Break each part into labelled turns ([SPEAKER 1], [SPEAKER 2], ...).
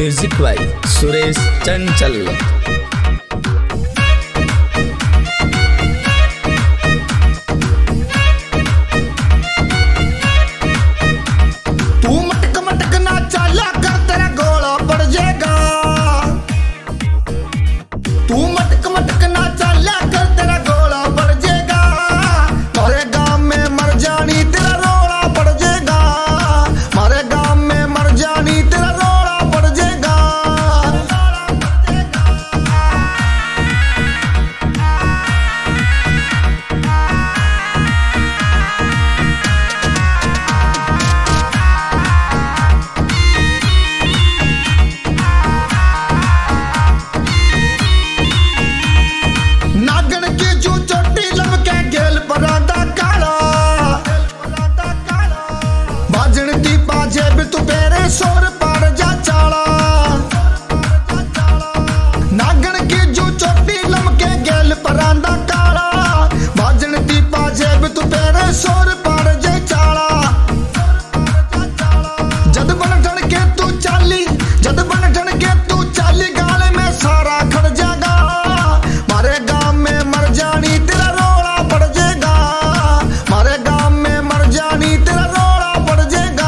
[SPEAKER 1] Music by Suresh चंचल।
[SPEAKER 2] शोर पड़ जा चाला नागण की जो चोटी लमके गेल परांदा काला बाजन दीपा जेब तू पेरे शोर पड़ जा चाला जद बन ठण के तू चाली जद बन ठण के तू चाली गाले में सारा खड़ जागा मारे गांव में मर जानी तेरा रोड़ा पड़ जाएगा मारे गांव में मर जानी तेरा रोड़ा पड़ जाएगा।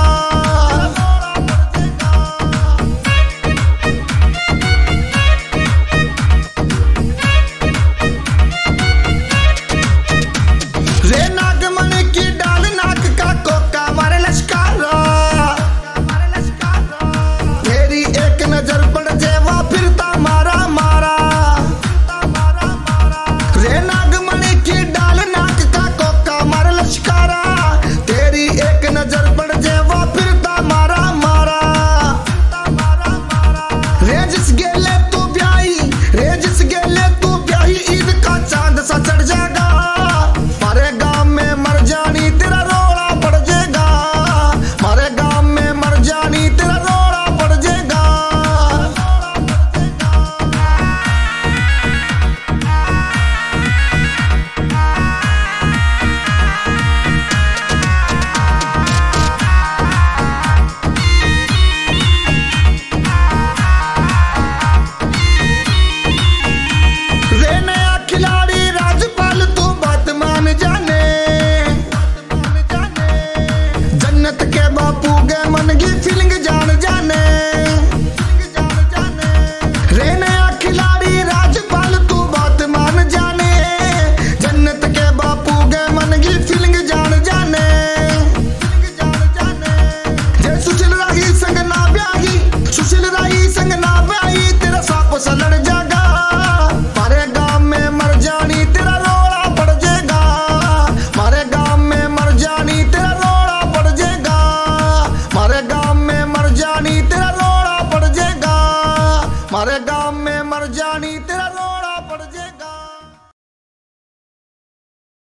[SPEAKER 2] मारे गांव में मर जानी तेरा